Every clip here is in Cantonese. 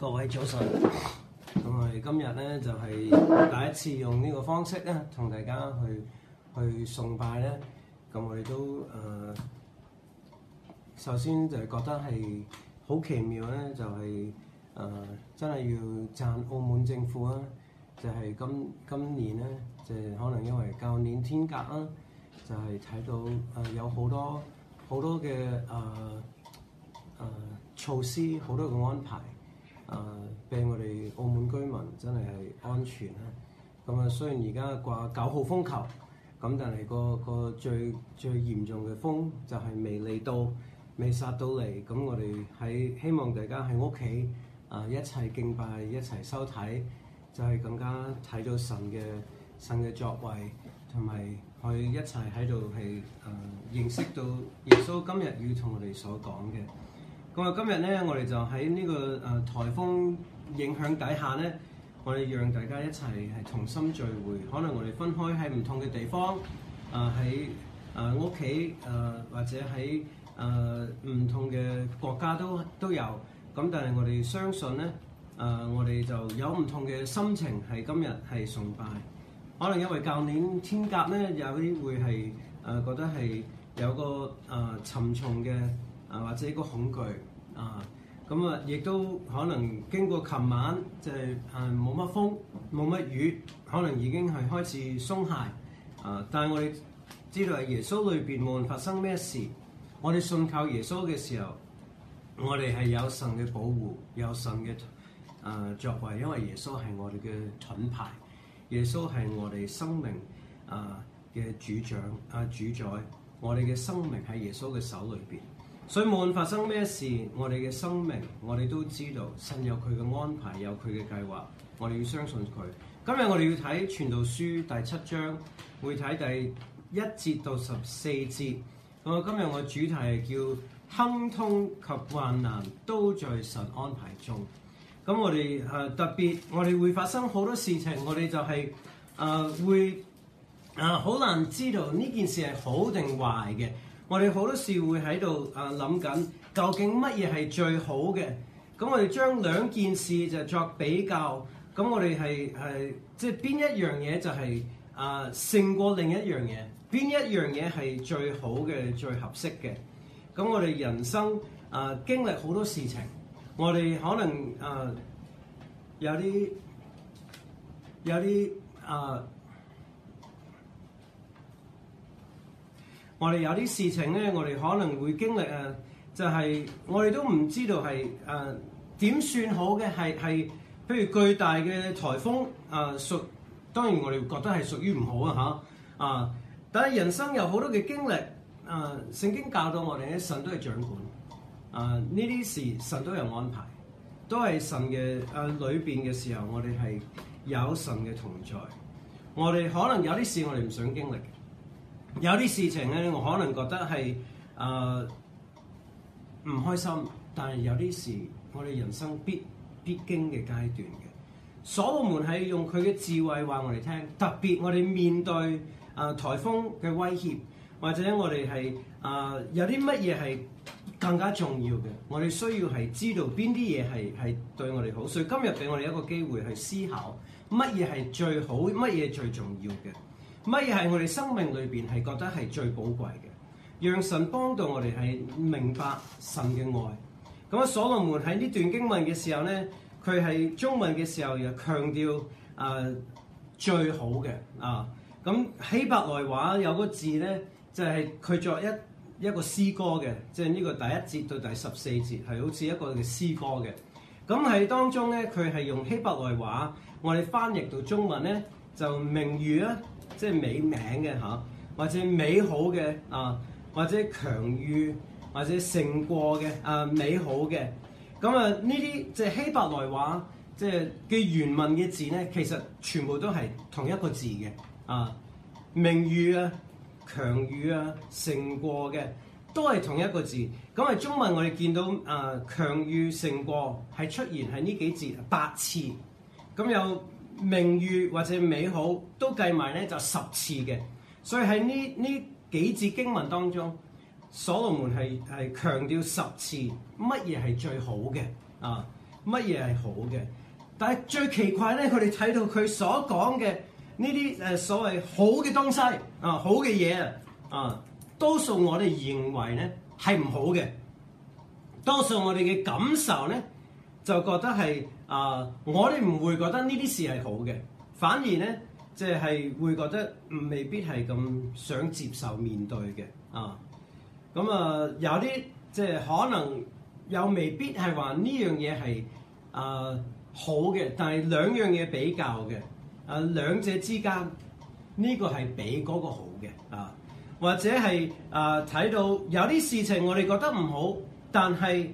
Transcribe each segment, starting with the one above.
各位早晨，咁我哋今日咧就係第一次用呢個方式咧，同大家去崇拜咧。咁我哋都首先就係覺得係好奇妙咧，就係真係要讚澳門政府啊！就係今年咧，就係可能因為舊年天鴿啦，就係睇到有好多嘅措施，好多嘅安排。俾我哋澳門居民真係安全啦。咁啊，雖然而家掛9號風球，咁但係個最嚴重嘅風就係未嚟到，未殺到嚟。咁我哋希望大家喺屋企一齊敬拜，一齊收睇，就係更加睇到神嘅作為，同埋去一齊喺度係認識到耶穌今日要同我哋所講嘅。咁啊，今日咧，我哋就喺呢個颱風影響底下咧，我哋讓大家一齊係同心聚會。可能我哋分開喺唔同嘅地方，喺屋企或者喺唔同嘅國家都有。咁但係我哋相信咧，我哋就有唔同嘅心情係今日係崇拜。可能因為舊年天鴿咧，有啲會係覺得係有個沉重嘅。或者一個恐懼咁亦都可能經過琴晚就係冇乜風冇乜雨，可能已經係開始鬆懈但係我哋知道係耶穌裏邊無論發生咩事，我哋信靠耶穌嘅時候，我哋係有神嘅保護，有神嘅作為，因為耶穌係我哋嘅盾牌，耶穌係我哋生命嘅主宰，我哋嘅生命喺耶穌嘅手裏邊。所以無論發生咩事，我哋嘅生命，我哋都知道神有佢嘅安排，有佢嘅計劃，我哋要相信佢。今日我哋要睇傳道書第7章，會睇第1節到14節。今日我主題係叫亨通及患難都在神安排中。咁我哋特別，我哋會發生好多事情，我哋就係會好難知道呢件事係好定壞嘅。我哋好多時會喺度諗緊，究竟乜嘢係最好嘅？咁我哋將兩件事就作比較，咁我哋係即係邊一樣嘢就係勝過另一樣嘢？邊一樣嘢係最好嘅、最合適嘅？咁我哋人生經歷好多事情，我哋可能有啲我哋有啲事情咧，我哋可能會經歷就係我哋都唔知道係點算好嘅，係譬如巨大嘅颱風當然我哋覺得係屬於唔好但係人生有好多嘅經歷聖經教導我哋咧，神都係掌管呢啲事，神都有安排，都係神嘅裏邊嘅時候，我哋係有神嘅同在。我哋可能有啲事我哋唔想經歷。有啲事情咧，我可能覺得係唔開心，但係有啲事我哋人生必經嘅階段嘅。所羅門係用佢嘅智慧話我哋聽，特別我哋面對颱風嘅威脅，或者我哋係有啲乜嘢係更加重要嘅，我哋需要係知道邊啲嘢係對我哋好。所以今日俾我哋一個機會去思考乜嘢係最好，乜嘢最重要嘅。乜嘢係我哋生命裏邊係覺得係最寶貴嘅？讓神幫到我哋係明白神嘅愛。咁所羅門喺呢段經文嘅時候咧，佢係中文嘅時候又強調最好嘅咁希伯來話有個字咧，就係佢作一個詩歌嘅，即係呢個第1節到第14節係好似一個嘅詩歌嘅。咁喺當中咧，佢係用希伯來話，我哋翻譯到中文咧就名譽啦。即係美名嘅或者美好嘅或者強於或者勝過嘅美好嘅。咁呢啲即係希伯來話即係嘅原文嘅字咧，其實全部都係同一個字嘅名譽強於勝過嘅都係同一個字。咁喺中文我哋見到強於勝過係出現喺呢幾節8次，咁有名譽或者美好都計埋咧就10次嘅，所以喺呢幾節經文當中，所羅門係強調10次乜嘢係最好嘅乜嘢係好嘅。但係最奇怪咧，佢哋睇到佢所講嘅呢啲所謂好嘅東西啊，好嘅嘢啊，多數我哋認為咧係唔好嘅，多數我哋嘅感受咧就覺得係我哋唔會覺得呢啲事係好嘅，反而咧即係會覺得未必係咁想接受面對嘅啊。咁有啲即係可能又未必係話呢樣嘢係好嘅，但係兩樣嘢比較嘅兩者之間呢個係比嗰個好嘅啊，或者係睇到有啲事情我哋覺得唔好，但係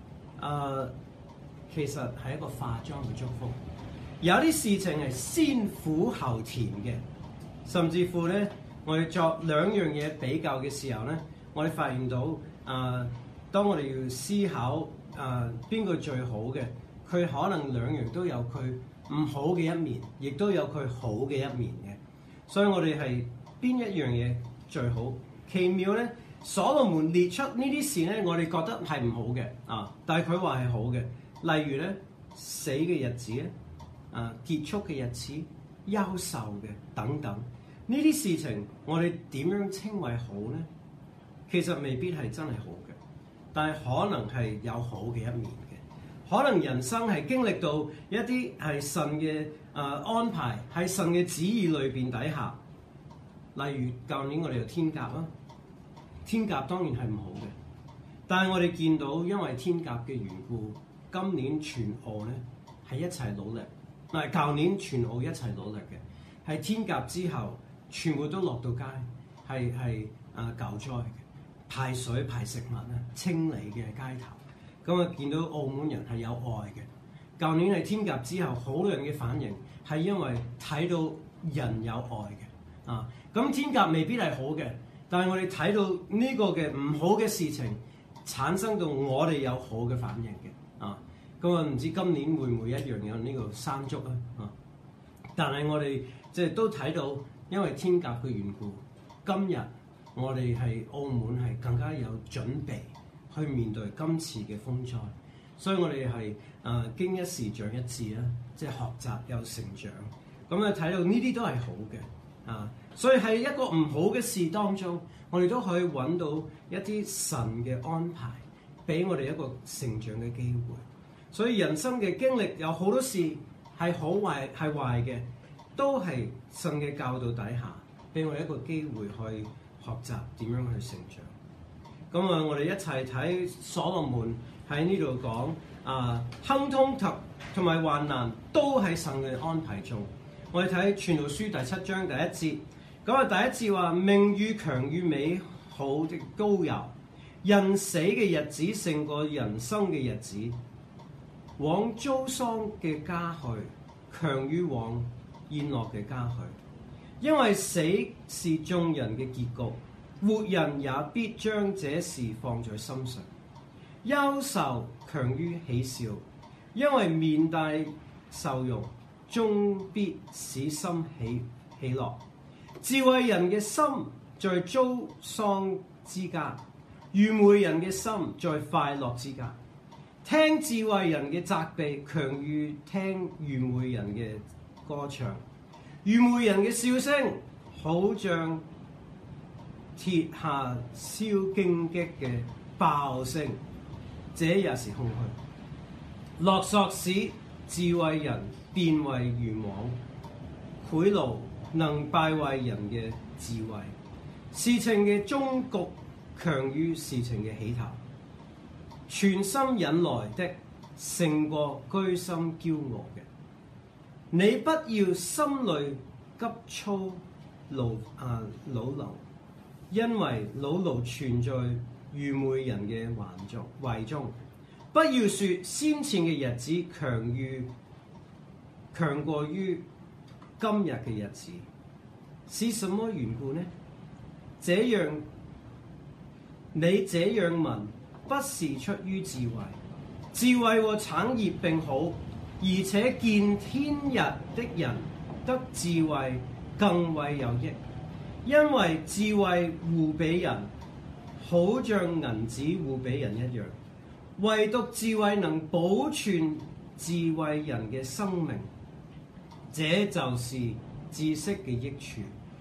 其實係一個化妝嘅祝福。有啲事情係先苦後甜嘅，甚至乎咧，我哋作兩樣嘢比較嘅時候咧，我哋發現到當我哋要思考邊個最好嘅，佢可能兩樣都有佢唔好嘅一面，亦都有佢好嘅一面嘅。所以我哋係邊一樣嘢最好？奇妙咧，所羅門列出呢啲事咧，我哋覺得係唔好嘅但係佢話係好嘅。例如咧，死嘅日子咧，結束嘅日子，憂愁嘅等等，呢啲事情我哋點樣稱為好咧？其實未必係真係好嘅，但係可能係有好嘅一面嘅。可能人生係經歷到一啲係神嘅安排，喺神嘅旨意裏邊底下。例如舊年我哋有天鴿啦，天鴿當然係唔好嘅，但係我哋見到因為天鴿嘅緣故，今年全澳咧係一齊努力，舊年全澳一齊努力嘅，係天鴿之後全部都落到街，係救災嘅，派水派食物啊，清理嘅街頭，咁見到澳門人係有愛嘅。舊年係天鴿之後，好多人嘅反應係因為睇到人有愛嘅咁天鴿未必係好嘅，但係我哋睇到呢個嘅唔好嘅事情產生到我哋有好嘅反應嘅咁唔知今年會唔會一樣有呢個山竹但係我哋即係都睇到，因為天鴿嘅緣故，今日我哋係澳門係更加有準備去面對今次嘅風災，所以我哋係經一時長一智啦，即係學習有成長。咁睇到呢啲都係好嘅所以喺一個唔好嘅事當中，我哋都可以揾到一啲神嘅安排，俾我哋一個成長嘅機會。所以人生嘅經歷有好多事係好壞係壞嘅，都係神嘅教導底下，俾我哋一個機會去學習點樣去成長。咁我哋一齊睇所羅門喺呢度講亨通同埋患難都喺神嘅安排中。我哋睇傳道書第7章第1節，第一節話：命與強與美好的都有，人死嘅日子勝過人生嘅日子。往遭喪嘅家去，強於往宴樂嘅家去，因為死是眾人嘅結局，活人也必將這事放在心上。憂愁強於喜笑，因為面帶愁容，終必使心喜樂。智慧人嘅心在遭喪之家，愚昧人嘅心在快樂之家。聽智慧人嘅責備，強於聽愚昧人嘅歌唱。愚昧人嘅笑聲，好像鐵下燒荊棘嘅爆聲，這也是空虛。勒索使智慧人變為愚妄，賄賂能敗壞人嘅智慧。事情嘅終局強於事情嘅起頭。全心忍耐的勝過居心驕傲嘅。你不要心裏急躁惱怒，因為惱怒存在愚昧人嘅懷中。不要說先前嘅日子強過於今日嘅日子，是什麼緣故呢？你這樣問，不是出於智慧。智慧和產業並好，而且見天日的人得智慧更為有益，因為智慧互比人，好像銀子互比人一樣。唯獨智慧能保存智慧人嘅生命，這就是知識嘅益處。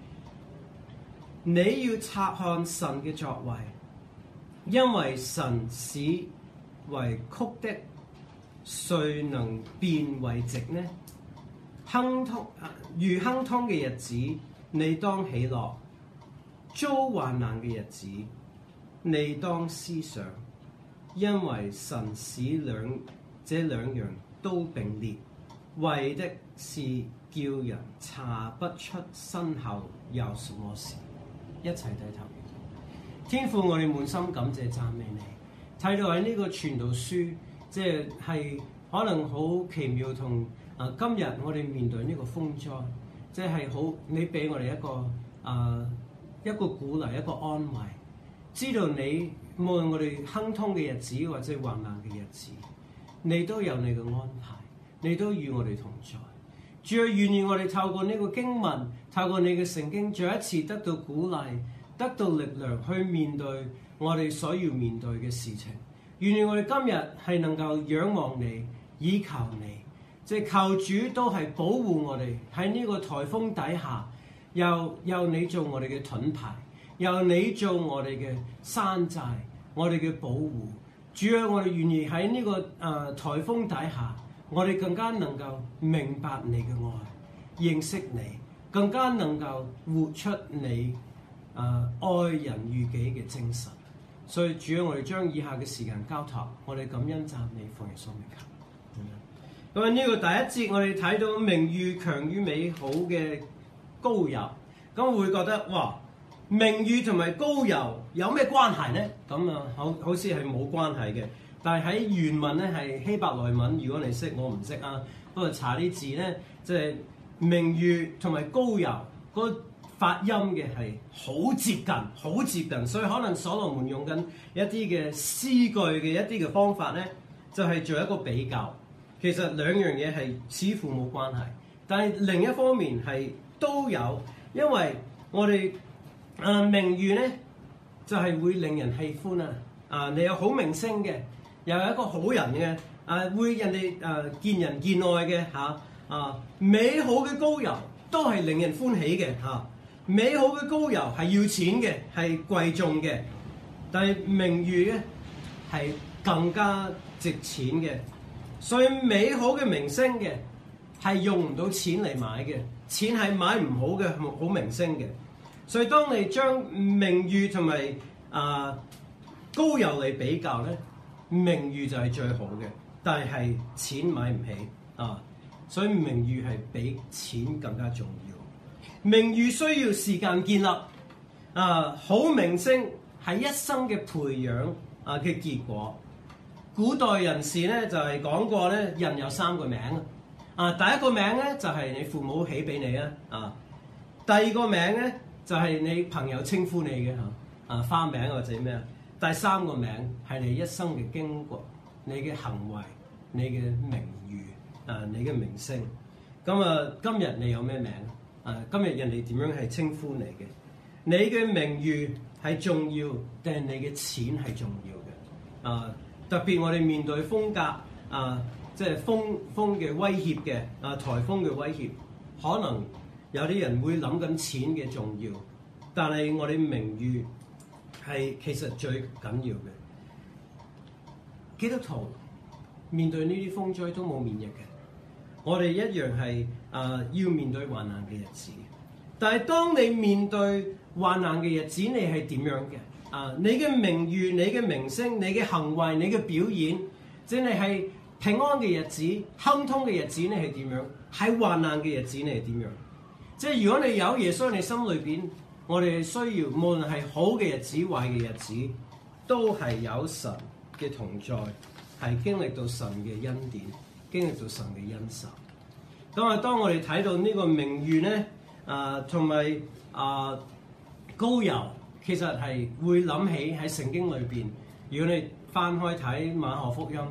你要察看神嘅作為，因為神使為曲的，誰能變為直呢？亨通嘅日子，你當喜樂；遭患難嘅日子，你當思想，因為神使這兩樣都並列，為的是叫人查不出身後有什麼事。一齊低頭。天父，我哋滿心感謝讚美你。睇到喺呢個傳道書，即係可能好奇妙同今日我哋面對呢個風災，即係好你俾我哋一個鼓勵，一個安慰，知道你無論我哋亨通嘅日子或者患難嘅日子，你都有你嘅安排，你都與我哋同在。主啊，願意我哋透過呢個經文，透過你嘅聖經，再一次得到鼓勵，得到力量去面對我哋所要面對嘅事情。願意我哋今日係能夠仰望你，依靠你，即係求主都係保護我哋喺呢個颱風底下，由你做我哋嘅盾牌，由你做我哋嘅山寨，我哋嘅保護。主啊，我哋願意喺呢個颱風底下，我哋更加能夠明白你嘅愛，認識你，更加能夠活出你愛人如己嘅精神。所以主啊，我哋將以下嘅時間交託，我哋感恩讚美奉耶穌名求。咁呢個第一節我哋睇到名譽強於美好嘅膏油，咁會覺得哇，名譽同埋膏油有咩關係呢？咁好似係冇關係嘅。但係喺原文咧係希伯來文，如果你識，我唔識啊。不過查啲字咧，即係名譽同埋膏油個發音嘅係好接近，所以可能所羅門用緊一啲嘅詩句嘅一啲嘅方法咧，就係做一個比較。其實兩樣嘢係似乎冇關係，但係另一方面係都有，因為我哋名譽咧就係會令人喜歡啊！你有好名聲嘅。又係一個好人嘅，會人哋見仁見愛嘅美好嘅膏油都係令人歡喜嘅美好嘅膏油係要錢嘅，係貴重嘅，但係名譽咧係更加值錢嘅。所以美好嘅名聲嘅係用唔到錢嚟買嘅，錢係買唔好嘅好名聲嘅。所以當你將名譽同埋膏油嚟比較咧，名譽就係最好嘅，但係錢買唔起所以名譽係比錢更加重要。名譽需要時間建立好名聲係一生嘅培養嘅結果。古代人士咧就係講過咧，人有3個名第一個名咧就係你父母起俾你第二個名咧就係你朋友稱呼你嘅花名或者咩第3個名係你一生嘅經過，你嘅行為，你嘅名譽你嘅名聲。咁今日你有咩名今日人哋點樣係稱呼你嘅？你嘅名譽係重要定係你嘅錢係重要嘅？特別我哋面對風格即係風嘅威脅嘅颱風嘅威脅，可能有啲人會諗緊錢嘅重要，但係我哋名譽係其實最緊要嘅。基督徒面對呢啲風災都冇免疫嘅，我哋一樣係要面對患難嘅日子。但係當你面對患難嘅日子，你係點樣嘅？你嘅名譽、你嘅名聲、你嘅行為、你嘅表演，即係平安嘅日子、亨通嘅日子，你係點樣？喺患難嘅日子，你係點樣？即係如果你有耶穌喺你心裏邊，我哋需要無論係好嘅日子、壞嘅日子，都係有神嘅同在，係經歷到神嘅恩典，經歷到神嘅恩手。咁當我哋睇到呢個名譽咧，同埋膏油，其實係會諗起喺聖經裏邊。如果你翻開睇馬可福音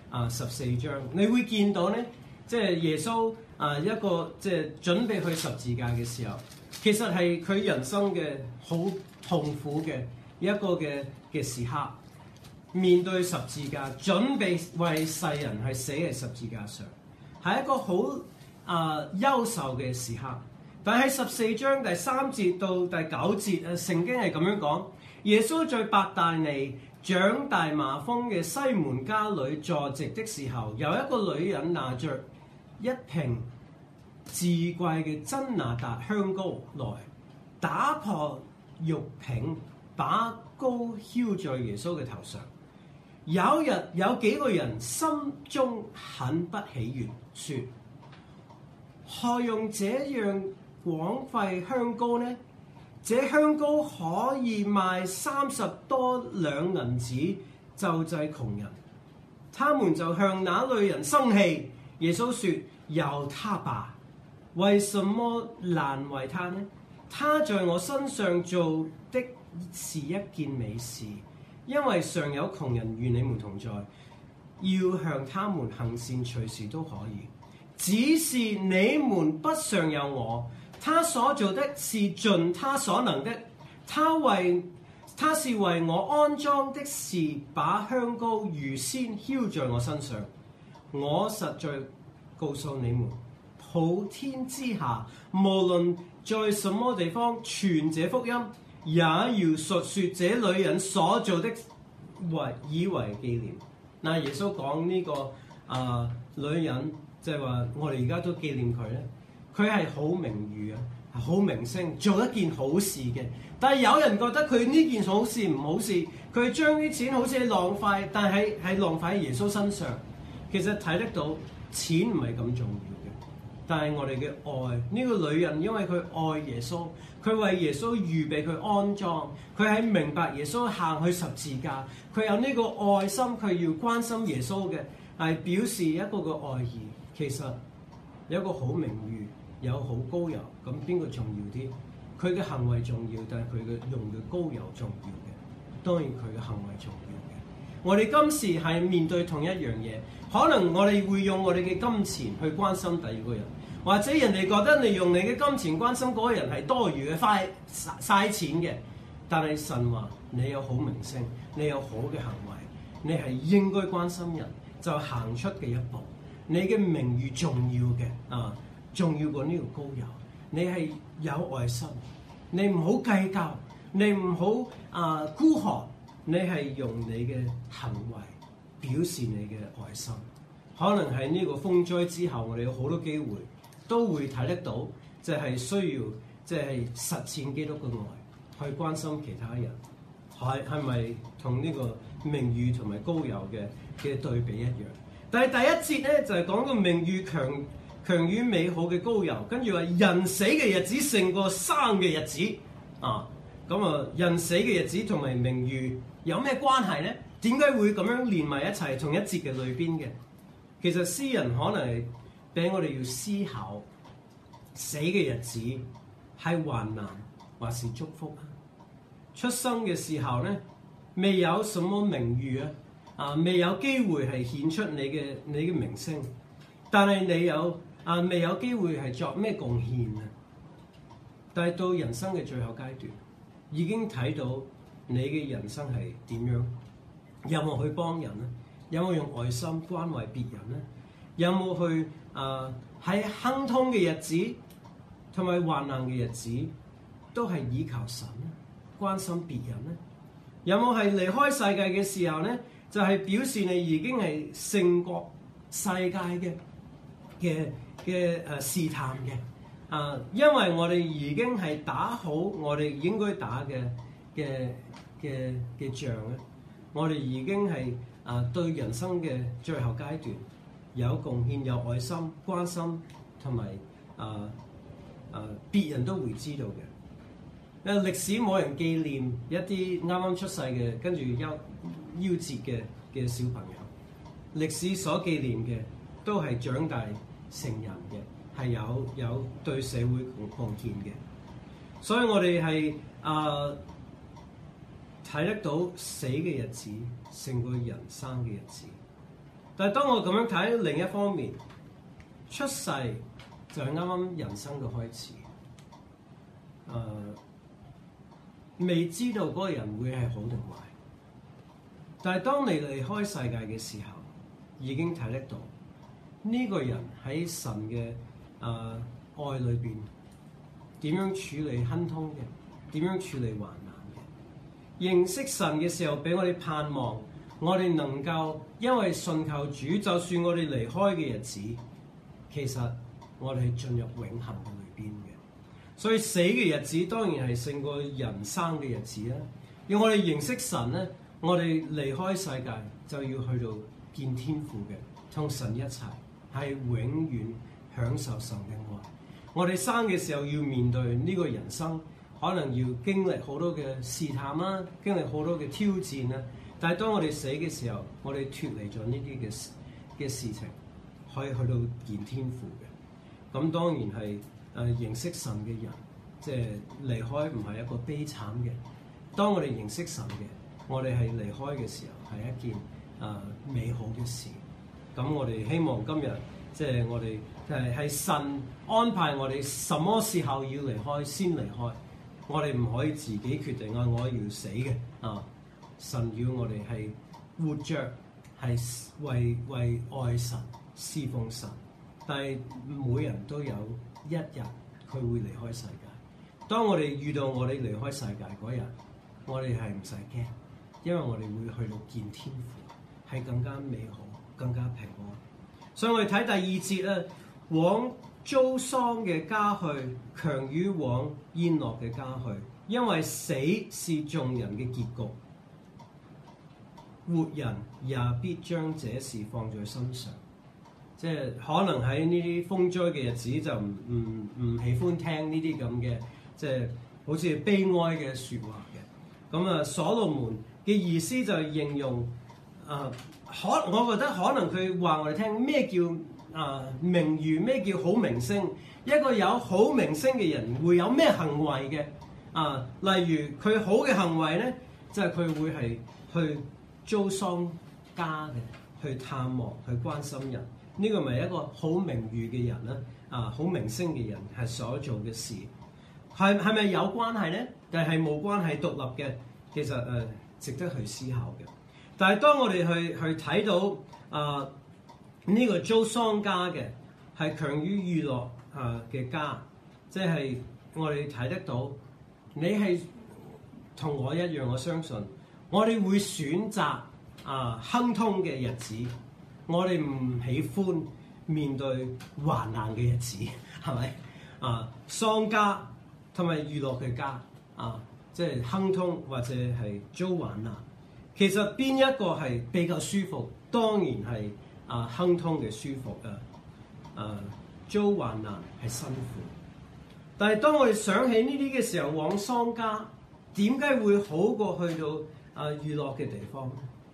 14章，你會見到咧，即係耶穌一個即係準備去十字架嘅時候，其實係佢人生嘅好痛苦嘅一個嘅時刻。 面對十字架，準備為世人係死喺十字架上，係一個好優秀嘅時刻。但係14章第3節到第9節，聖經係咁樣講：耶穌在伯大尼長大麻風嘅西門家裏坐席的時候，有一個女人拿着一瓶至貴嘅真哪噠香膏來，打破玉瓶，把膏澆在耶穌嘅頭上。有日有幾個人心中很不喜悅，說：何用這樣廣費香膏呢？這香膏可以賣30多兩銀子，救濟窮人。他們就向那女人生氣。耶穌說：由他吧，為什麼難為他呢？他在我身上做的是一件美事，因為常有窮人與你們同在，要向他們行善，隨時都可以。只是你們不常有我。他所做的是盡他所能的，他是為我安裝的事，把香膏預先澆在我身上。我實在告訴你們，普天之下，無論在什麼地方傳這福音，也要述說這女人所做的，以為紀念。嗱，耶穌講呢個女人，即係話我哋而家都紀念佢咧。佢係好名譽啊，好名聲，做一件好事嘅。但係有人覺得佢呢件好事唔好事，佢將啲錢好似浪費，但係浪費喺耶穌身上。其實睇得到錢唔係咁重要嘅，但係我哋嘅愛，呢個女人因為佢愛耶穌，佢為耶穌預備佢安裝，佢喺明白耶穌行去十字架，佢有呢個愛心，佢要關心耶穌嘅，係表示一個嘅愛意。其實有一個好名譽，有好膏油，咁邊個重要啲？佢嘅行為重要，但係佢嘅用嘅膏油重要嘅。當然佢嘅行為重要嘅。我哋今時係面對同一樣嘢，可能我哋會用我哋嘅金錢去關心第二個人，或者人哋覺得你用你嘅金錢關心嗰個人係多餘嘅，嘥錢嘅。但係神話你有好名聲，你有好嘅行為，你係應該關心人，就行出嘅一步。你嘅名譽重要嘅重要過呢個膏油。你係有愛心，你唔好計較，你唔好孤寒，你係用你嘅行為表示你嘅愛心。可能喺呢個風災之後，我哋有好多機會都會睇得到，就係需要即係實踐基督嘅愛，去關心其他人。係咪同呢個名譽同埋膏油嘅對比一樣？但係第一節咧就係講到名譽強於美好嘅膏油，跟住話人死嘅日子勝過生嘅日子人死嘅日子同埋名譽有咩關係咧？點解會咁樣連埋一齊同一節嘅裏邊嘅？其實詩人可能係俾我哋要思考，死嘅日子係患難還是祝福啊？出生嘅時候咧，未有什麼名譽未有機會係顯出你嘅名聲，但係你未有機會係作咩貢獻啊？但係到人生嘅最後階段，已經睇到你嘅人生係點樣？有冇去幫人咧？有冇用愛心關懷別人咧？有冇去喺亨通嘅日子同埋患難嘅日子，都係倚靠神咧，關心別人咧？有冇係離開世界嘅時候咧？就係表示你已經係勝過世界嘅試探嘅因為我哋已經係打好我哋應該打嘅仗咧，我哋已經係對人生嘅最後階段有貢獻、有愛心、關心同埋別人都會知道嘅。因為歷史冇人紀念一啲啱啱出世嘅跟住夭折嘅小朋友，歷史所紀念嘅都係長大成人嘅，係有對社會貢獻嘅。所以我哋係睇得到死嘅日子勝過人生嘅日子。但係當我咁樣睇，另一方面，出世就係啱啱人生嘅開始。未知道嗰個人會係好定壞， 但係當你離開世界嘅時候，已經睇得到呢個人喺神嘅愛裏邊點樣處理亨通嘅，點樣處理患難嘅。認識神嘅時候，俾我哋盼望，我哋能夠因為信靠主，就算我哋離開嘅日子，其實我哋係進入永恆嘅裏邊嘅。所以死嘅日子當然係勝過人生嘅日子啦。要我哋認識神咧，我哋離開世界就要去到見天父嘅，同神一齊係永遠享受神嘅愛。我哋生嘅時候要面對呢個人生，可能要經歷好多嘅試探啦，經歷好多嘅挑戰啦。但係當我哋死嘅時候，我哋脫離咗呢啲嘅事情，可以去到見天父嘅。咁當然係認識神嘅人，即係離開唔係一個悲慘嘅。當我哋認識神嘅，我哋係離開嘅時候係一件美好嘅事。咁我哋希望今日即係我哋係神安排我哋什麼時候要離開先離開，我哋唔可以自己決定我要死嘅啊！神要我哋係活着，係為愛神侍奉神，但係每人都有一日佢會離開世界。當我哋遇到我哋離開世界嗰日，我哋係唔使驚，因為我哋會去到見天父，係更加美好，更加平安。所以我哋睇第二節啊，往遭喪嘅家去，強於往宴樂嘅家去，因為死是眾人嘅結局，活人也必將這事放在心上。即係可能喺呢啲風災嘅日子就唔喜歡聽呢啲咁嘅，即係好似悲哀嘅説話嘅。咁啊，所羅門嘅意思就係形容我覺得可能佢話我哋聽咩叫名譽，咩叫好名聲。一個有好名聲嘅人會有咩行為嘅？例如佢好嘅行為咧，就係佢會係去遭喪家嘅，去探望，去關心人。呢個咪一個好名譽嘅人咧？好名聲嘅人係所做嘅事，係咪有關係咧？但係冇關係，獨立嘅，其實值得去思考嘅。但係當我哋去睇到呢個遭喪家嘅係強於娛樂嘅家，即係我哋睇得到你係同我一樣，我相信我哋會選擇亨通嘅日子，我哋唔喜歡面對患難嘅日子，係咪？喪家同埋娛樂嘅家即係亨通或者係遭患難。其實邊一個係比較舒服？當然係亨通嘅舒服遭患難係辛苦。但係當我哋想起呢啲嘅時候，往喪家點解會好過去到娛樂嘅地方？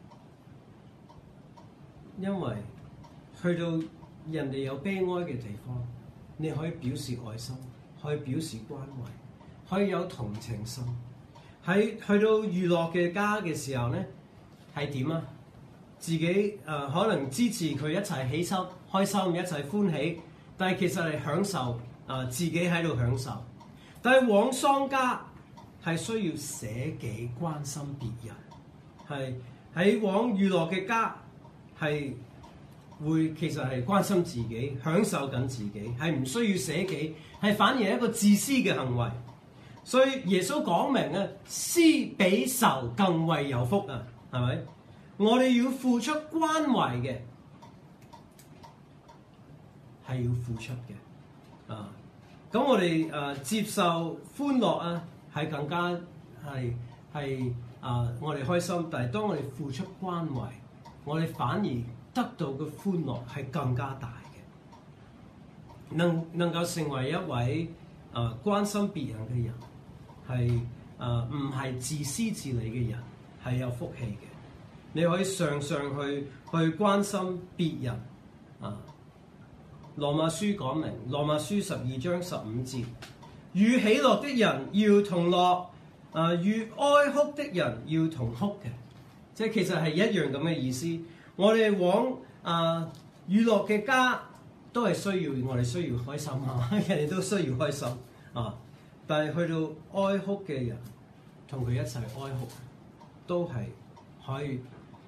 因為去到人哋有悲哀嘅地方，你可以表示愛心，可以表示關懷，可以有同情心。喺去到娛樂嘅家嘅時候咧，係點啊？自己可能支持佢一齊起身開心，一齊歡喜，但係其實係享受自己喺度享受。但係往喪家係需要捨己關心別人，係喺往娛樂嘅家係會其實係關心自己，享受緊自己，係唔需要捨己，係反而係一個自私嘅行為。所以耶穌講明施比受更為有福係咪？我哋要付出關懷嘅，係要付出嘅咁我哋接受歡樂係更加係我哋開心。但係當我哋付出關懷，我哋反而得到嘅歡樂係更加大嘅。能夠成為一位關心別人嘅人，係唔係自私自利嘅人，係有福氣嘅。你可以常常去關心別人羅馬書講明，羅馬書12章15節，與喜樂的人要同樂，與哀哭的人要同哭嘅，即係其實係一樣咁嘅意思。我哋往娛樂嘅家都係需要，我哋需要開心人哋都需要開心但係去到哀哭嘅人，同佢一齊哀哭，都係可以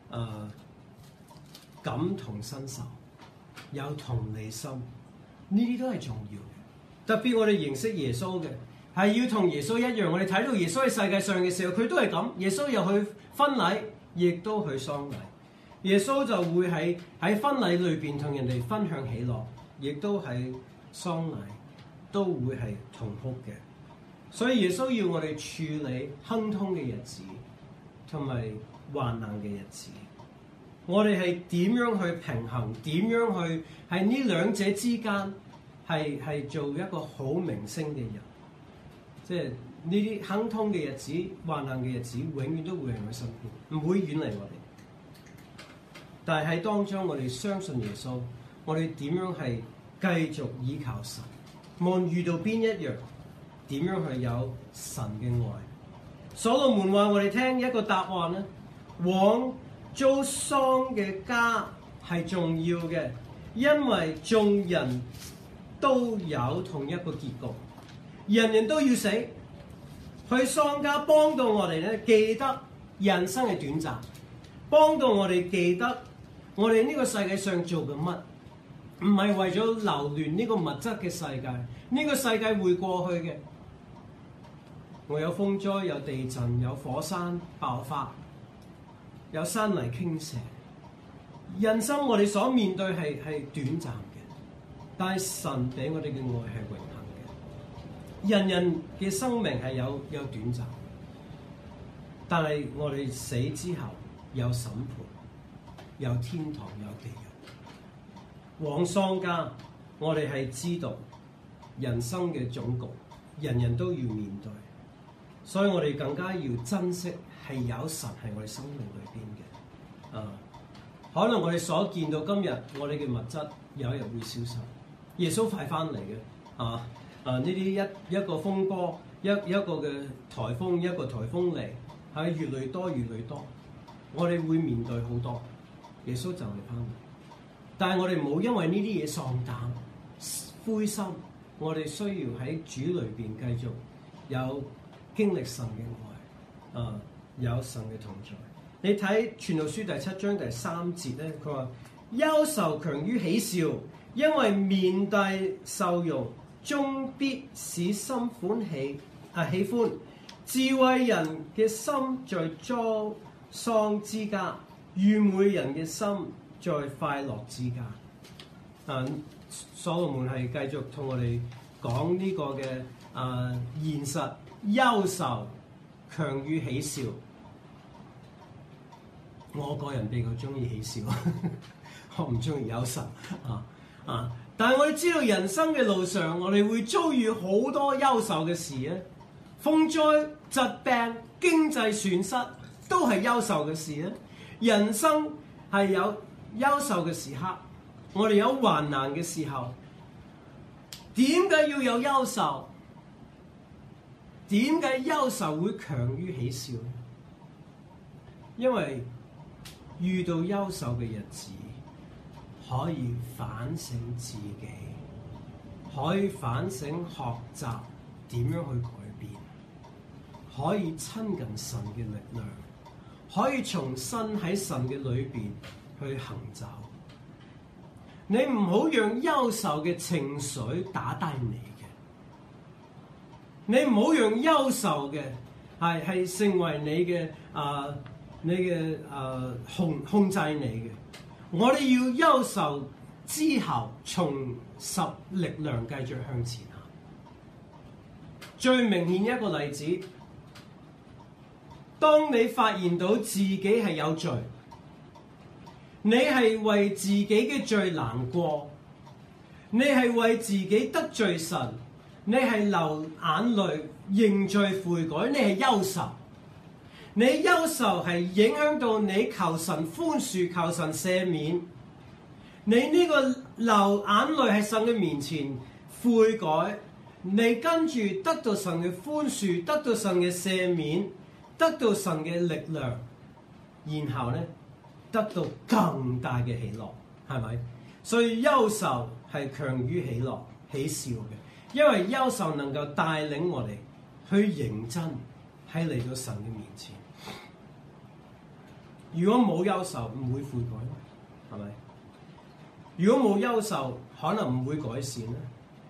感同身受，有同理心，呢啲都係重要嘅。特別我哋認識耶穌嘅，係要同耶穌一樣。我哋睇到耶穌喺世界上嘅時候，佢都係咁。耶穌又去婚禮，亦都去喪禮。耶穌就會喺婚禮裏邊同人哋分享喜樂，亦都喺喪禮都會係同哭嘅。所以耶穌要我哋處理亨通嘅日子，同埋患難嘅日子。我哋係點樣去平衡？點樣去喺呢兩者之間係做一個好明星嘅人？即係呢啲亨通嘅日子、患難嘅日子，永遠都會喺我身邊，唔會遠離我哋。但係喺當中，我哋相信耶穌，我哋點樣係繼續依靠神？無論遇到邊一樣，點樣去有神嘅愛？所羅門話我哋聽一個答案咧，往遭喪嘅家係重要嘅，因為眾人都有同一個結局，人人都要死。去喪家幫到我哋咧，記得人生係短暫，幫到我哋記得我哋呢個世界上做緊乜，唔係為咗留戀呢個物質嘅世界，呢個世界會過去嘅。我有風災，有地震，有火山爆發，有山泥傾瀉。人生我哋所面對係短暫嘅，但係神俾我哋嘅愛係永恆嘅。人人嘅生命係有短暫，但係我哋死之後有審判，有天堂，有地獄。往喪家，我哋係知道人生嘅總局，人人都要面對。所以我哋更加要珍惜係有神喺我哋生命裏邊嘅。可能我哋所見到今日我哋嘅物質有一日會消失，耶穌快翻嚟嘅。呢啲一個風波，一個嘅颱風，一個颱風嚟，係越嚟越多，我哋會面對好多。耶穌就嚟翻嚟，但係我哋冇因為呢啲嘢喪膽灰心，我哋需要喺主裏邊繼續有經歷神嘅愛，有神嘅同在。你睇《傳道書》第7章第3節咧，佢話憂愁強於喜笑，因為面帶笑容，終必使心喜歡。智慧人嘅心在遭喪之家，愚昧人嘅心在快樂之家。所羅門係繼續同我哋講呢個嘅現實，憂愁強於喜笑。我個人比較中意喜笑，我唔中意憂愁但係我哋知道人生嘅路上，我哋會遭遇好多憂愁嘅事咧，風災、疾病、經濟損失都係憂愁嘅事咧。人生係有憂愁嘅時刻，我哋有患難嘅時候，點解要有憂愁？點解憂愁會強於喜笑？因為遇到憂愁嘅日子，可以反省自己，可以反省學習點樣去改變，可以親近神嘅力量，可以重新喺神嘅裏邊去行走。你唔好讓憂愁嘅情緒打低你嘅，你唔好讓憂愁嘅係成為你嘅控制你嘅。我哋要憂愁之後重拾力量，繼續向前行。最明顯一個例子，當你發現到自己係有罪，你係為自己嘅罪難過，你係為自己得罪神，你係流眼淚認罪悔改，你係憂愁。你憂愁係影響到你求神寬恕、求神赦免。你呢個流眼淚喺神嘅面前悔改，你跟住得到神嘅寬恕，得到神嘅赦免，得到神嘅力量，然後咧得到更大嘅喜樂，係咪？所以憂愁係強於喜樂、喜笑嘅，因為憂愁能夠帶領我哋去認真喺嚟到神嘅面前。 如果冇憂愁，唔會悔改，係咪？如果冇憂愁，可能唔會改善咧。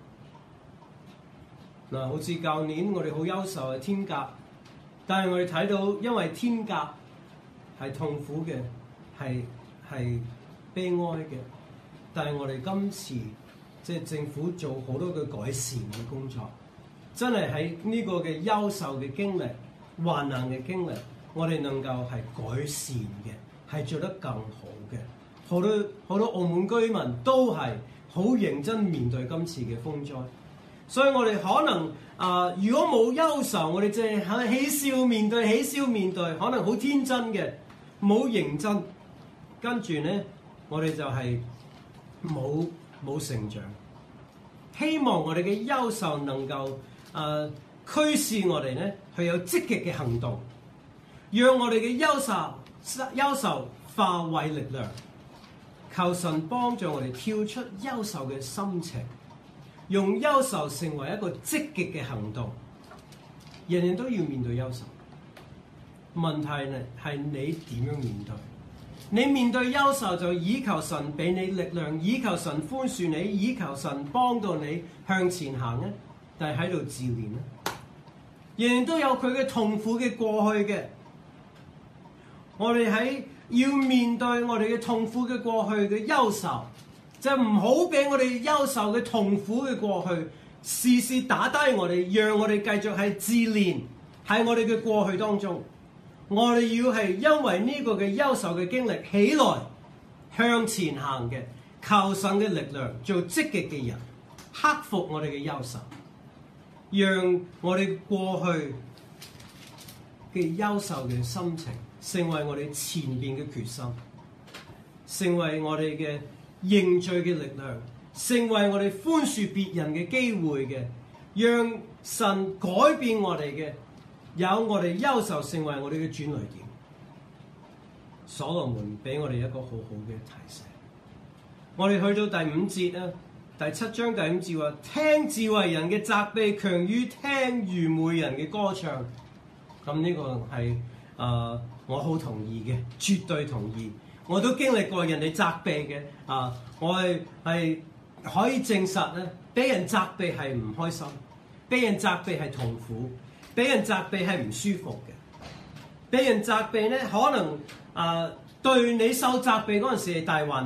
嗱，好似舊年我哋好憂愁係天鴿，但係我哋睇到，因為天鴿係痛苦嘅，係悲哀嘅，但係我哋今次即係政府做好多嘅改善嘅工作，真係喺呢個嘅憂愁嘅經歷、患難嘅經歷，我哋能夠係改善嘅，係做得更好嘅。好多澳門居民都係好認真面對今次嘅風災，所以我哋可能如果冇憂愁，我哋淨係喜笑面對，可能好天真嘅，冇認真，跟住咧我哋就係冇成長。希望我哋嘅憂愁能夠驅使我哋咧去有積極嘅行動，讓我哋嘅憂愁化為力量。求神幫助我哋跳出憂愁嘅心情，用憂愁成為一個積極嘅行動。人人都要面對憂愁，問題咧係你點樣面對？你面對憂愁就倚求神俾你力量，倚求神寬恕你，倚求神幫到你向前行咧，但係喺度自憐咧。人人都有佢嘅痛苦嘅過去嘅，我哋要面對我哋嘅痛苦嘅過去嘅憂愁，就唔好俾我哋憂愁嘅痛苦嘅過去時時打低我哋，讓我哋繼續係自憐喺我哋嘅過去當中。我哋要係因為呢個嘅憂愁嘅經歷起來向前行嘅，求神嘅力量做積極嘅人，克服我哋嘅憂愁，讓我哋過去嘅憂愁嘅心情成為我哋前面嘅決心，成為我哋嘅認罪嘅力量，成為我哋寬恕別人嘅機會嘅，讓神改變我哋嘅，有我哋憂愁成為我哋嘅轉捩點。所羅門俾我哋一個好好嘅提醒。我哋去到第5節啊，第7章第5節話：聽智慧人嘅責備強於聽愚昧人嘅歌唱。咁呢個係我好同意嘅，絕對同意。我都經歷過人哋責備嘅，我係可以證實咧，俾人責備係唔開心，俾人責備係痛苦，俾人責備係唔舒服嘅。俾人責備咧，可能對你受責備嗰陣時係大患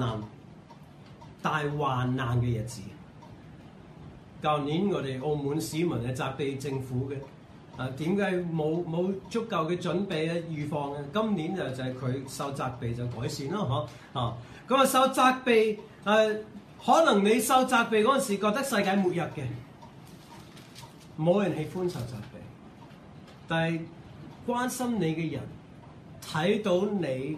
難嘅日子。舊年我哋澳門市民係責備政府嘅。點解冇足夠嘅準備咧預防嘅？今年就係佢受責備就改善咯，咁受責備可能你受責備嗰陣時覺得世界末日嘅，冇人喜歡受責備，但係關心你嘅人睇到你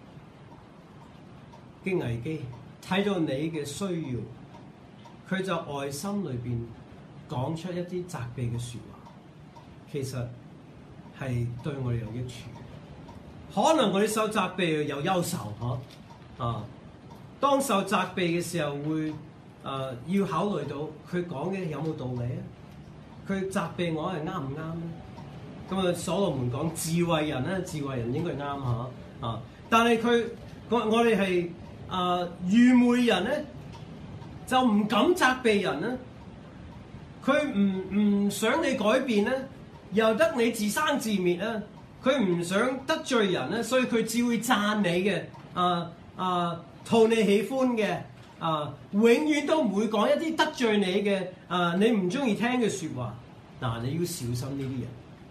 嘅危機，睇到你嘅需要，佢就愛心裏邊講出一啲責備嘅説話。其實係對我哋有益處。可能我哋受責備有憂愁，當受責備嘅時候會要考慮到佢講嘅有冇道理啊？佢責備我係啱唔啱咧？咁所羅門講智慧人咧，智慧人應該啱嚇。但係我哋係愚昧人咧，就唔敢責備人咧。佢唔想你改變咧。由得你自生自滅啊！佢唔想得罪人咧，所以佢只會讚你嘅，討你喜歡嘅，永遠都唔會講一啲得罪你嘅，你唔中意聽嘅説話。你要小心呢啲人。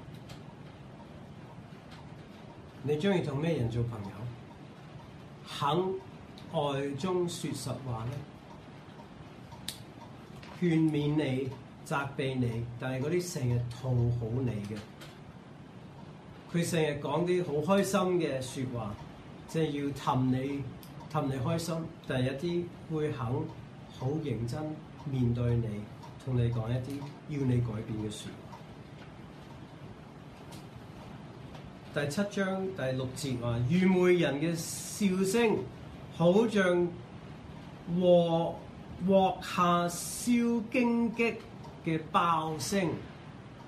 你中意同咩人做朋友？肯愛中説實話咧，勸勉你。責備你，但係嗰啲成日討好你嘅，佢成日講啲好開心嘅説話，即係要氹你開心，但係有啲會肯好認真面對你，同你講一啲要你改變嘅説話。第7章第6節話：愚昧人嘅笑聲，好像鑊下燒荊棘嘅爆聲，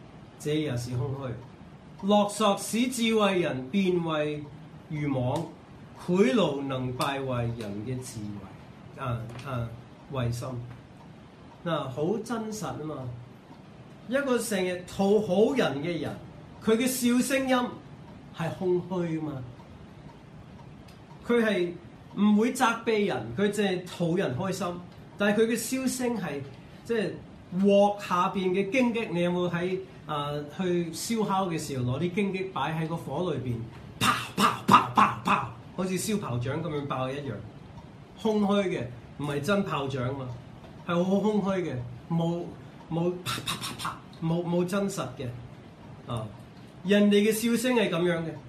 這也是空虛。勒索使智慧人變為愚妄， 賄賂能敗壞人嘅智慧，慧心。好真實啊嘛！一個成日討好人嘅人，佢嘅笑聲音係空虛啊嘛！佢係唔會責備人，佢淨係討人開心。但係佢嘅笑聲係即係鑊下邊嘅荊棘。你有冇喺去燒烤嘅時候攞啲荊棘擺喺個火裏邊，啪啪啪啪啪，好似燒炮仗咁樣爆一樣，空虛嘅，唔係真炮仗啊嘛，係好空虛嘅，冇啪啪啪啪，冇真實嘅。人哋嘅笑聲係咁樣嘅。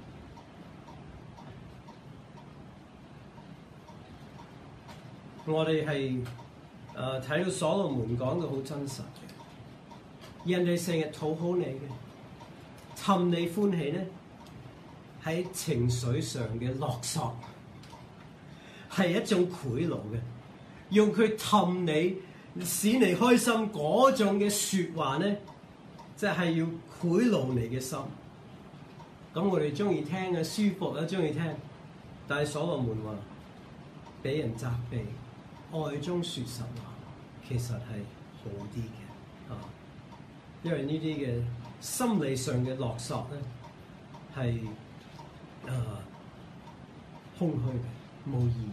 我哋係睇到所羅門講到好真實嘅，人哋成日討好你嘅，氹你歡喜咧，喺情緒上嘅勒索，係一種賄賂嘅，用佢氹你，使你開心嗰種嘅説話咧，即係要賄賂你嘅心。咁我哋中意聽嘅舒服啊，中意聽，但係所羅門話俾人責備，愛中説實話，其實係好啲嘅，因為呢啲嘅心理上嘅勒索咧係空虛嘅，冇意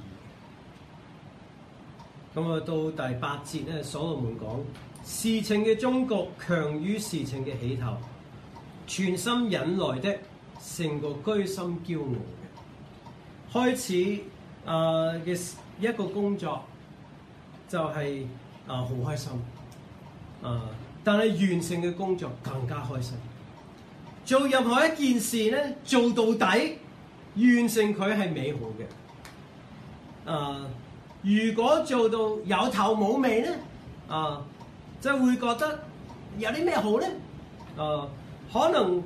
義。咁到第8節咧，所羅門講事情嘅終局強於事情嘅起頭，全心忍耐的勝過居心驕傲嘅。開始嘅一個工作就係好開心，但係完成嘅工作更加開心。做任何一件事咧，做到底，完成佢係美好嘅。如果做到有頭冇尾咧，就會覺得有啲咩好咧？可能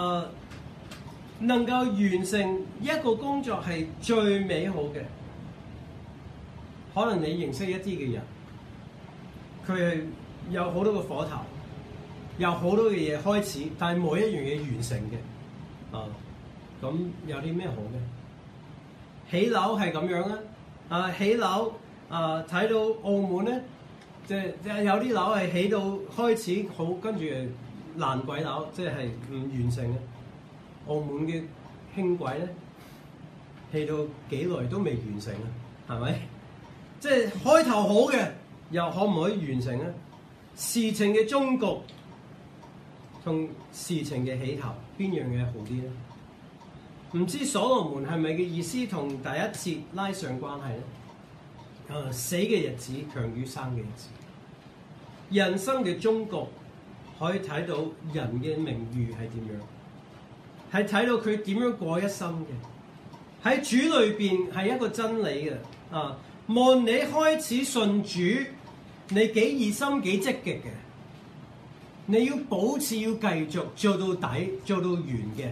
能夠完成一個工作係最美好嘅。可能你認識一啲嘅人，佢係有好多個火頭，有好多嘅嘢開始，但係冇一樣嘢完成嘅。咁有啲咩好嘅？起樓係咁樣啦。起樓睇到澳門咧，即係有啲樓係起到開始好，跟住爛鬼樓，即係唔完成嘅。澳門嘅輕軌咧，起到幾耐都未完成啊，係咪？即係開頭好嘅，又可唔可以完成咧？事情嘅終局同事情嘅起頭，邊樣嘢好啲咧？唔知所羅門係咪嘅意思同第一節拉上關係咧？死嘅日子強於生嘅日子，人生嘅終局可以睇到人嘅名譽係點樣，係睇到佢點樣過一生嘅。喺主裏邊係一個真理嘅。無論你開始信主，你幾熱心幾積極嘅，你要保持要繼續做到底做到完嘅。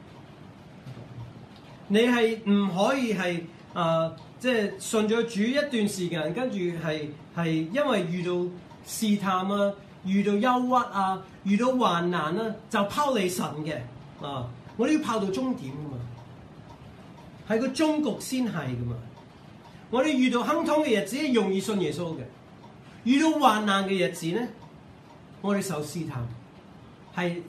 你係唔可以係即係信咗主一段時間，跟住係因為遇到試探啊、遇到憂鬱啊、遇到患難啊，就拋離神嘅。我哋要拋到終點噶嘛，係個終局先係噶嘛。我哋遇到亨通嘅日子，容易信耶穌嘅；遇到患難嘅日子咧，我哋受試探，係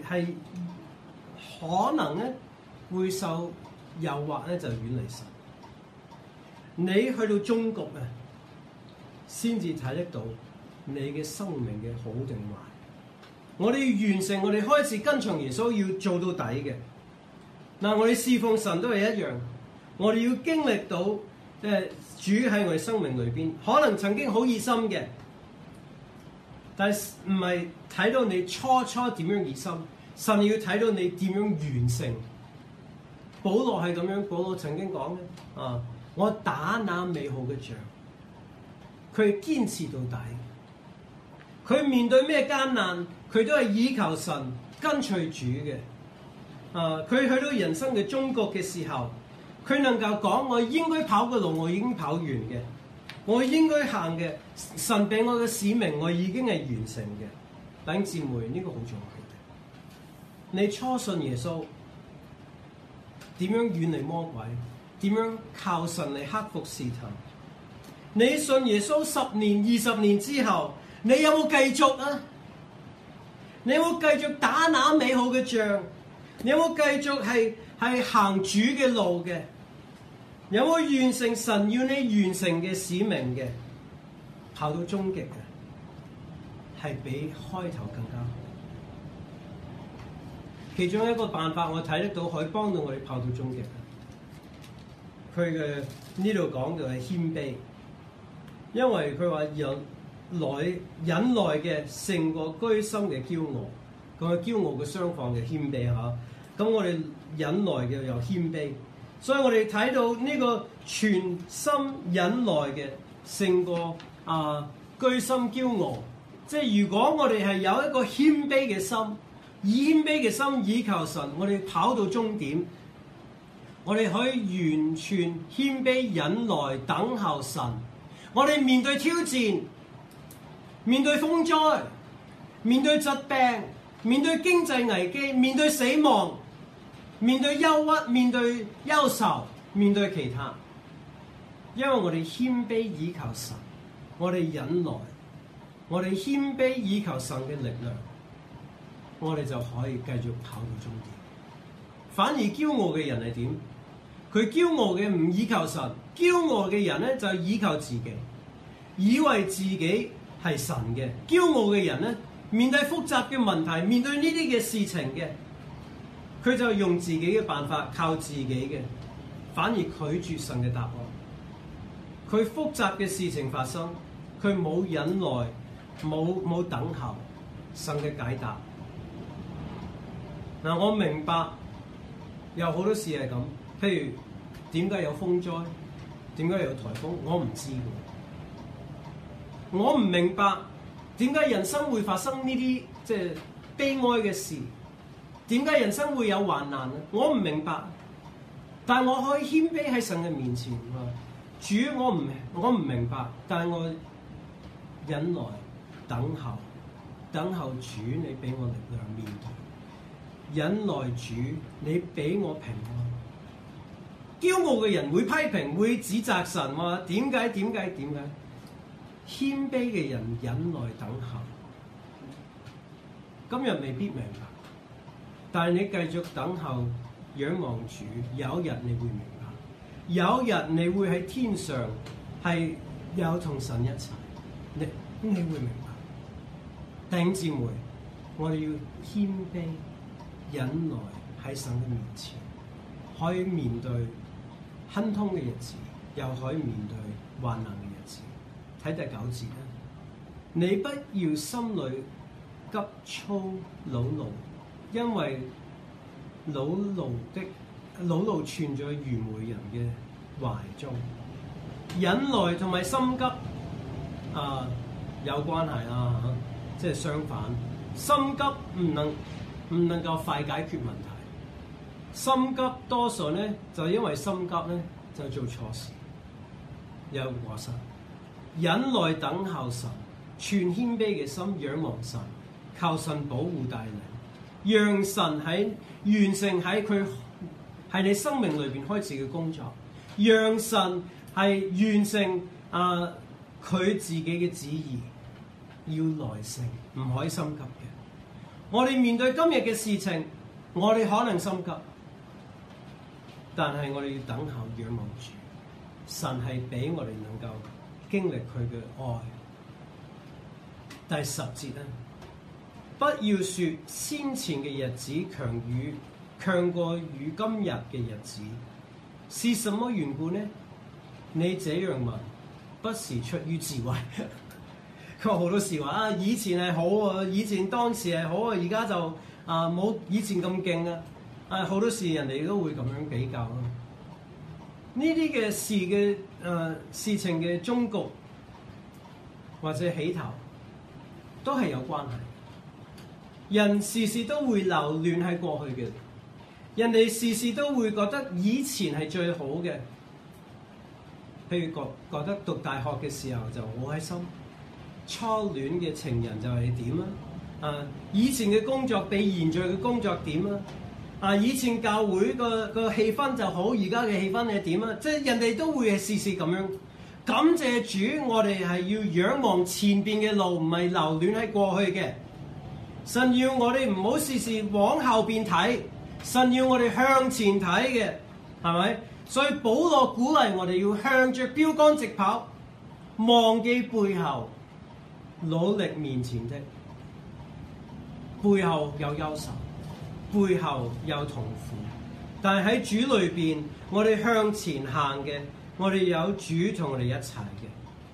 可能咧會受誘惑咧，就遠離神。你去到終局啊，先至睇得到你嘅生命嘅好定壞。我哋要完成，我哋開始跟從耶穌，要做到底嘅。我哋侍奉神都係一樣，我哋要經歷到。即係主喺我哋生命裏邊，可能曾經好熱心嘅，但係唔係睇到你初點樣熱心，甚至要睇到你點樣完成。保羅係咁樣，保羅曾經講嘅，我打那美好嘅仗，佢堅持到底。佢面對咩艱難，佢都係倚求神，跟隨主嘅。佢去到人生嘅終局嘅時候。佢能夠講，我應該跑嘅路我已經跑完嘅，我應該行嘅神俾我嘅使命我已經係完成嘅。弟兄姊妹，呢個好重要嘅。你初信耶穌，點樣遠離魔鬼？ 點樣靠神嚟克服試探。你信耶穌10年、20年之後，你有冇繼續啊？你有冇繼續打那美好嘅仗？你有冇繼續係行主嘅路嘅？有冇完成神要你完成嘅使命嘅？跑到終極嘅，係比開頭更加好。其中一個辦法我睇得到可以幫到我哋跑到終極。佢嘅呢度講嘅係謙卑，因為佢話忍耐嘅勝過居心嘅驕傲。咁啊，驕傲嘅相反嘅謙卑嚇。咁我哋忍耐嘅又謙卑，所以我哋睇到呢個全心忍耐嘅勝過居心驕傲。即係如果我哋係有一個謙卑嘅心，以謙卑嘅心倚靠神，我哋跑到終點，我哋可以完全謙卑忍耐等候神。我哋面對挑戰，面對風災，面對疾病，面對經濟危機，面對死亡，面對憂鬱，面對憂愁，面對其他，因為我哋謙卑倚靠神，我哋忍耐，我哋謙卑倚靠神嘅力量，我哋就可以繼續跑到終點。反而驕傲嘅人係點？佢驕傲嘅唔倚靠神，驕傲嘅人咧就倚靠自己，以為自己係神嘅。驕傲嘅人咧，面對複雜嘅問題，面對呢啲嘅事情嘅，佢就用自己嘅辦法，靠自己嘅，反而拒絕神嘅答案。佢複雜嘅事情發生，佢冇忍耐，冇等候神嘅解答。嗱，我明白有好多事係咁，譬如點解有風災，點解有颱風，我唔知嘅。我唔明白點解人生會發生呢啲即係悲哀嘅事，點解人生會有患難咧？我唔明白，但係我可以謙卑喺神嘅面前話：主，我唔明白，但係我忍耐等候主，你俾我力量面對。忍耐主，你俾我平安。驕傲嘅人會批評，會指責神話點解？謙卑嘅人忍耐等候。今日未必明白，但係你繼續等候仰望主，有一日你會明白，有一日你會喺天上係有同神一齊，你會明白。弟兄姊妹，我哋要謙卑忍耐喺神嘅面前，可以面對亨通嘅日子，又可以面對患難嘅日子。睇第9節啦，你不要心裏急躁惱怒，因為惱怒存在愚昧人嘅懷中。忍耐同埋心急有關係啦，即係相反。心急唔能夠快解決問題。心急多數咧就因為心急咧就做錯事，有過失。忍耐等候神，全謙卑嘅心仰望神，靠神保護帶領，讓神喺完成喺你生命裏邊開始嘅工作，讓神係完成佢自己嘅旨意。要耐性，唔可以心急嘅。我哋面對今日嘅事情，我哋可能心急，但係我哋要等候仰望主，神係俾我哋能夠經歷佢嘅愛。第10節咧，不要說先前嘅日子強過與今日嘅日子，是什麼緣故呢？你這樣問，不是出於智慧。佢話好多時話以前係好啊，以前當時係好啊，而家就冇以前咁勁啊！好多時人哋都會咁樣比較咯。呢啲嘅事嘅事情嘅終局或者起頭都係有關係。人時時都會留戀喺過去嘅，人哋時時都會覺得以前係最好嘅。譬如覺得讀大學嘅時候就好開心。初戀嘅情人就係點啊？以前嘅工作比現在嘅工作點啊？ 以前教會個氣氛就好，而家嘅氣氛係點啊？即係人哋都會係試試咁樣。感謝主，我哋係要仰望前邊嘅路，唔係留戀喺過去嘅。神要我哋唔好試試往後邊睇，神要我哋向前睇嘅，係咪？所以保羅鼓勵我哋要向着標竿直跑，忘記背後，努力面前的。背後有憂愁，背後有痛苦，但係喺主裏邊，我哋向前行嘅，我哋有主同我哋一齊嘅。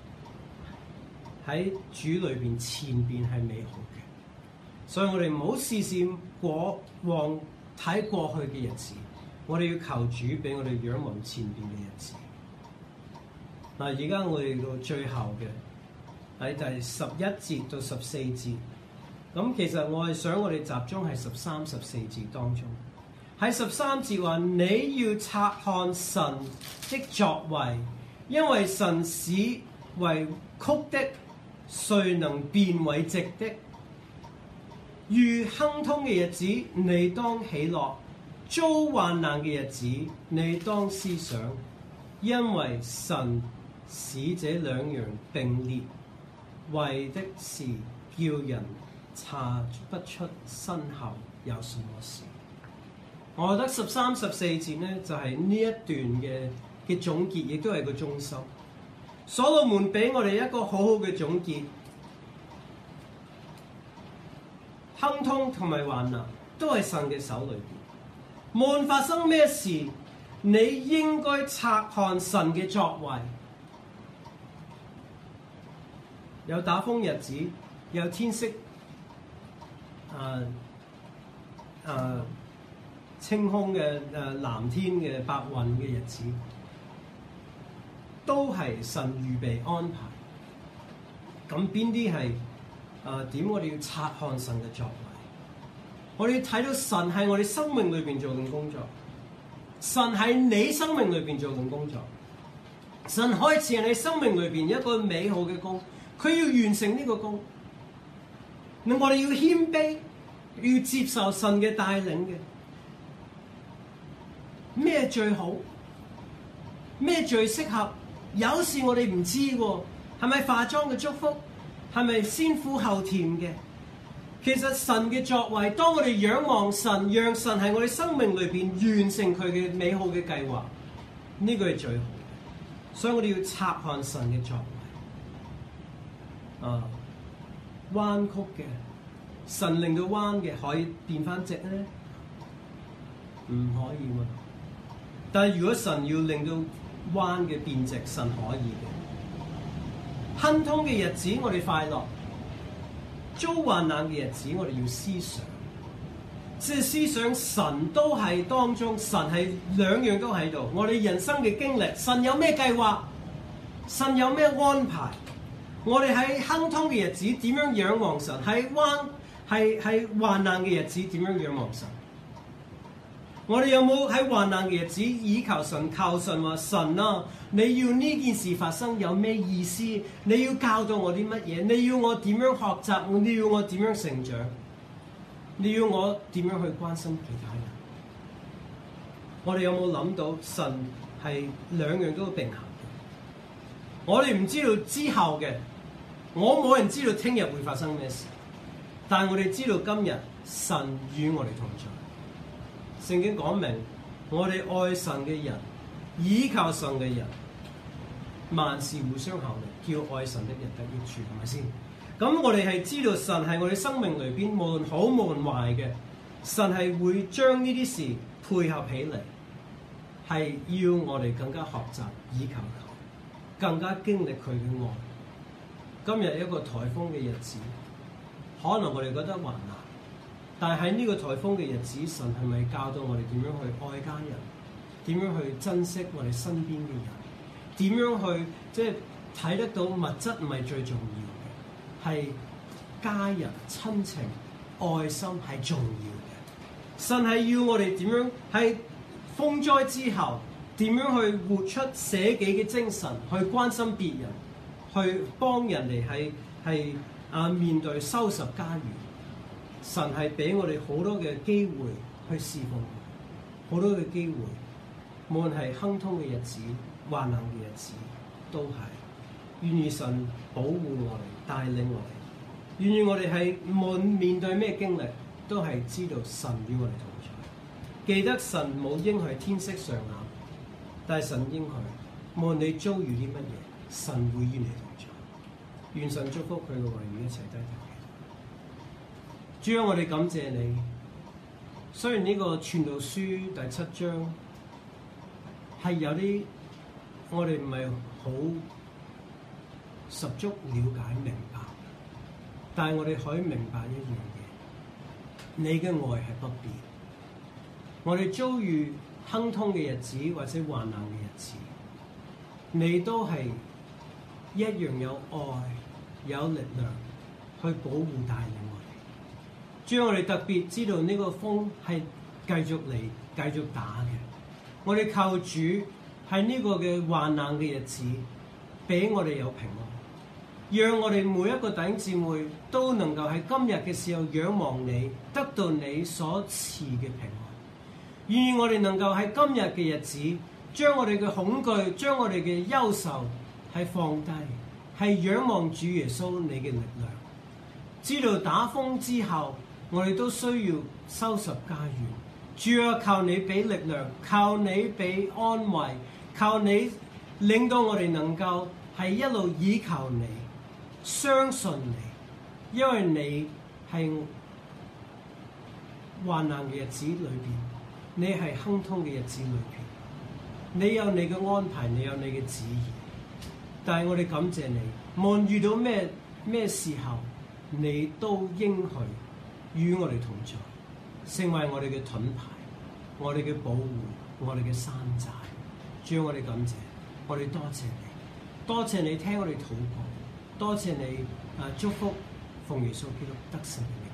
喺主裏邊，前邊係美好嘅，所以我哋唔好試試往睇過去嘅日子，我哋要求主俾我哋仰望前邊嘅日子。嗱，而家我哋到最後嘅喺第11節到14節。咁其實我係想我哋集中係13、14節當中，喺13節話你要察看神的作為，因為神使為曲的，誰能變為直的？遇亨通嘅日子，你當喜樂；遭患難嘅日子，你當思想，因為神使這兩樣並列，為的是叫人查不出身後有什麼事。我覺得13、14節咧就係呢一段嘅總結，亦都係個中心。所羅門俾我哋一個好好嘅總結，亨通同埋患難都係神嘅手裏邊。無論發生咩事，你應該察看神嘅作為。有打風日子，有天色清空嘅藍天嘅白雲嘅日子，都係神預備安排。咁邊啲係點？我哋要察看神嘅作為。我哋要睇到神喺我哋生命裏邊做緊工作，神喺你生命裏邊做緊工作。神開始喺你生命裏邊一個美好嘅工，佢要完成呢個工。我哋要謙卑，要接受神嘅帶領嘅。咩最好？咩最適合？有時我哋唔知喎，係咪化妝嘅祝福？係咪先苦後甜嘅？其實神嘅作為，當我哋仰望神，讓神喺我哋生命裏邊完成佢嘅美好嘅計劃，呢個係最好嘅。所以我哋要察看神嘅作為。彎曲嘅，神令到彎嘅可以變翻直咧？唔可以喎。但係如果神要令到彎嘅變直，神可以嘅。亨通嘅日子我哋快樂，遭患難嘅日子我哋要思想，即係思想神都係當中，神係兩樣都喺度。我哋人生嘅經歷，神有咩計劃？神有咩安排？我哋喺亨通嘅日子點樣仰望神？喺患難嘅日子點樣仰望神？我哋有冇喺患難嘅日子倚靠神？靠神話神啊，你要呢件事發生有咩意思？你要教導我啲乜嘢？你要我點樣學習？你要我點樣成長？你要我點樣去關心其他人？我哋有冇諗到神係兩樣都並行嘅？我哋唔知道之後嘅，我冇人知道聽日會發生咩事，但係我哋知道今日神與我哋同在。聖經講明，我哋愛神嘅人，倚靠神嘅人，萬事互相效力，叫愛神的人得益處，係咪先？咁我哋係知道神係我哋生命裏邊，無論好無論壞嘅，神係會將呢啲事配合起嚟，係要我哋更加學習倚靠佢，更加經歷佢嘅愛。今日一個颱風嘅日子，可能我哋覺得還難。但係喺呢個颱風嘅日子，神係咪教導我哋點樣去愛家人？點樣去珍惜我哋身邊嘅人？點樣去即係睇得到物質唔係最重要嘅，係家人、親情、愛心係重要嘅。神係要我哋點樣喺風災之後，點樣去活出捨己嘅精神，去關心別人，去幫人哋係面對收拾家園。神係俾我哋好多嘅機會去侍奉佢。 好多嘅機會，無論係亨通嘅日子、患難嘅日子，都係願意神保護我哋、帶領我哋。願意我哋係無論面對咩經歷，都係知道神與我哋同在。記得神冇應許天色常藍，但係神應許，無論你遭遇啲乜嘢，神會與你同在。願神祝福佢嘅話語，一齊低頭祈禱。主啊，我哋感謝你。雖然呢個傳道書第7章係有啲我哋唔係好十足了解明白，但係我哋可以明白一樣嘢，你嘅愛係不變。我哋遭遇亨通嘅日子或者患難嘅日子，你都係一樣有愛有力量去保護帶領我哋。主，我哋特別知道呢個風係繼續嚟繼續打嘅，我哋靠主喺呢個嘅患難嘅日子俾我哋有平安，讓我哋每一個弟兄姊妹都能夠喺今日嘅時候仰望你，得到你所賜嘅平安。願意我哋能夠喺今日嘅日子將我哋嘅恐懼，將我哋嘅憂愁係放低，係仰望主耶穌你嘅力量。知道打風之後我哋都需要收拾家園，主啊，靠你俾力量，靠你俾安慰，靠你令到我哋能夠係一路倚靠你，相信你，因為你係患難嘅日子裏邊，你係亨通嘅日子裏邊，你有你嘅安排，你有你嘅旨意。但係我哋感謝你，無論遇到咩時候，你都應許與我哋同在，成為我哋嘅盾牌，我哋嘅保護，我哋嘅山寨。主，我哋感謝，我哋多謝你，多謝你聽我哋禱告，多謝你祝福奉耶穌基督得勝嘅名。